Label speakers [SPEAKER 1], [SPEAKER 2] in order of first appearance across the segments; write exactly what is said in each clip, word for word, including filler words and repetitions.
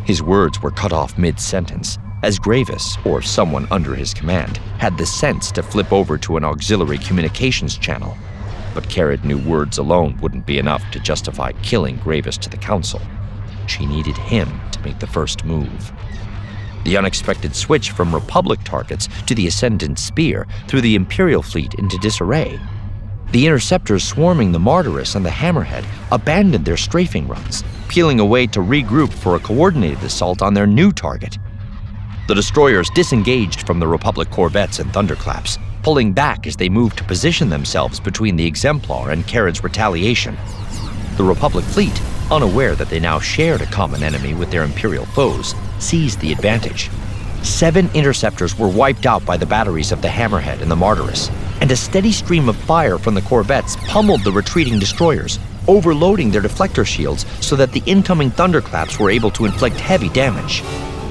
[SPEAKER 1] His words were cut off mid-sentence, as Gravis, or someone under his command, had the sense to flip over to an auxiliary communications channel. But Carrad knew words alone wouldn't be enough to justify killing Gravis to the Council. She needed him to make the first move. The unexpected switch from Republic targets to the Ascendant Spear threw the Imperial fleet into disarray. The interceptors swarming the Martyrs and the Hammerhead abandoned their strafing runs, peeling away to regroup for a coordinated assault on their new target. The destroyers disengaged from the Republic corvettes and Thunderclaps, pulling back as they moved to position themselves between the Exemplar and Carrad's retaliation. The Republic fleet, unaware that they now shared a common enemy with their Imperial foes, seized the advantage. Seven interceptors were wiped out by the batteries of the Hammerhead and the Martyrs, and a steady stream of fire from the corvettes pummeled the retreating destroyers, overloading their deflector shields so that the incoming Thunderclaps were able to inflict heavy damage.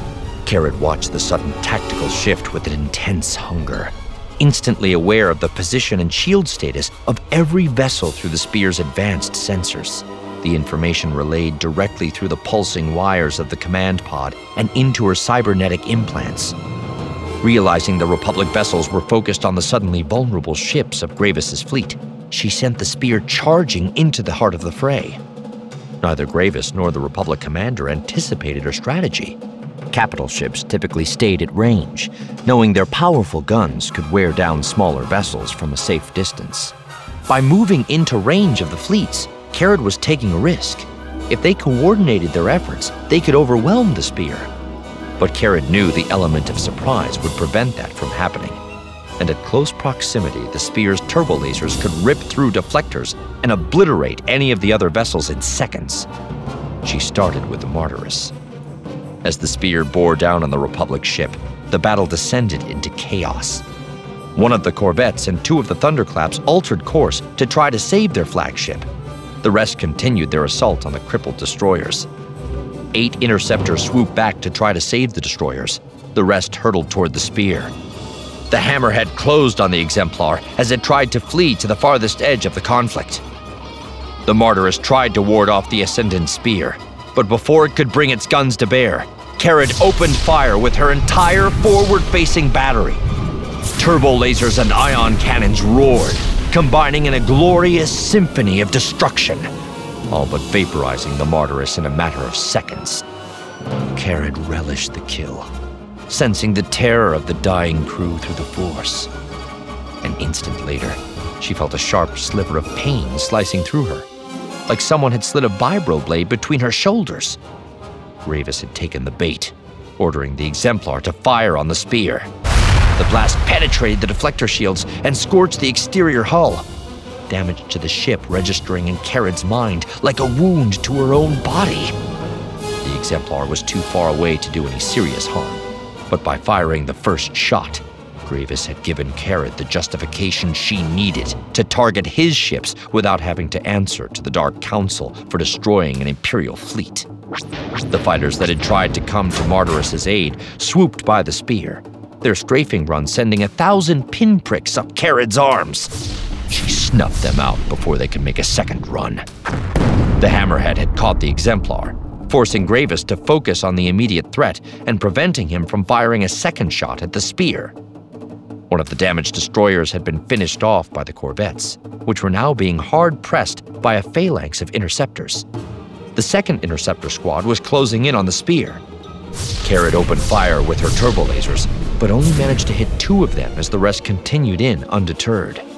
[SPEAKER 1] Carrad watched the sudden tactical shift with an intense hunger, instantly aware of the position and shield status of every vessel through the Spear's advanced sensors. The information relayed directly through the pulsing wires of the command pod and into her cybernetic implants. Realizing the Republic vessels were focused on the suddenly vulnerable ships of Gravis's fleet, she sent the Spear charging into the heart of the fray. Neither Gravis nor the Republic commander anticipated her strategy. Capital ships typically stayed at range, knowing their powerful guns could wear down smaller vessels from a safe distance. By moving into range of the fleets, Carrad was taking a risk. If they coordinated their efforts, they could overwhelm the Spear. But Carrad knew the element of surprise would prevent that from happening. And at close proximity, the Spear's turbo lasers could rip through deflectors and obliterate any of the other vessels in seconds. She started with the Martyrs. As the Spear bore down on the Republic ship, the battle descended into chaos. One of the corvettes and two of the Thunderclaps altered course to try to save their flagship. The rest continued their assault on the crippled destroyers. Eight interceptors swooped back to try to save the destroyers. The rest hurtled toward the Spear. The Hammerhead closed on the Exemplar as it tried to flee to the farthest edge of the conflict. The Martyrs tried to ward off the Ascendant Spear, but before it could bring its guns to bear, Carrad opened fire with her entire forward-facing battery. Turbo lasers and ion cannons roared, combining in a glorious symphony of destruction, all but vaporizing the Martyrs in a matter of seconds. Carrad relished the kill, sensing the terror of the dying crew through the Force. An instant later, she felt a sharp sliver of pain slicing through her, like someone had slid a vibroblade between her shoulders. Gravis had taken the bait, ordering the Exemplar to fire on the Spear. The blast penetrated the deflector shields and scorched the exterior hull, damage to the ship registering in Carrad's mind like a wound to her own body. The Exemplar was too far away to do any serious harm, but by firing the first shot, Gravis had given Carrad the justification she needed to target his ships without having to answer to the Dark Council for destroying an Imperial fleet. The fighters that had tried to come to Martyrs' aid swooped by the Spear, their strafing run sending a thousand pinpricks up Carrad's arms. She snuffed them out before they could make a second run. The Hammerhead had caught the Exemplar, forcing Gravis to focus on the immediate threat and preventing him from firing a second shot at the Spear. One of the damaged destroyers had been finished off by the corvettes, which were now being hard-pressed by a phalanx of interceptors. The second interceptor squad was closing in on the Spear. Carrad opened fire with her turbo lasers, but only managed to hit two of them as the rest continued in undeterred.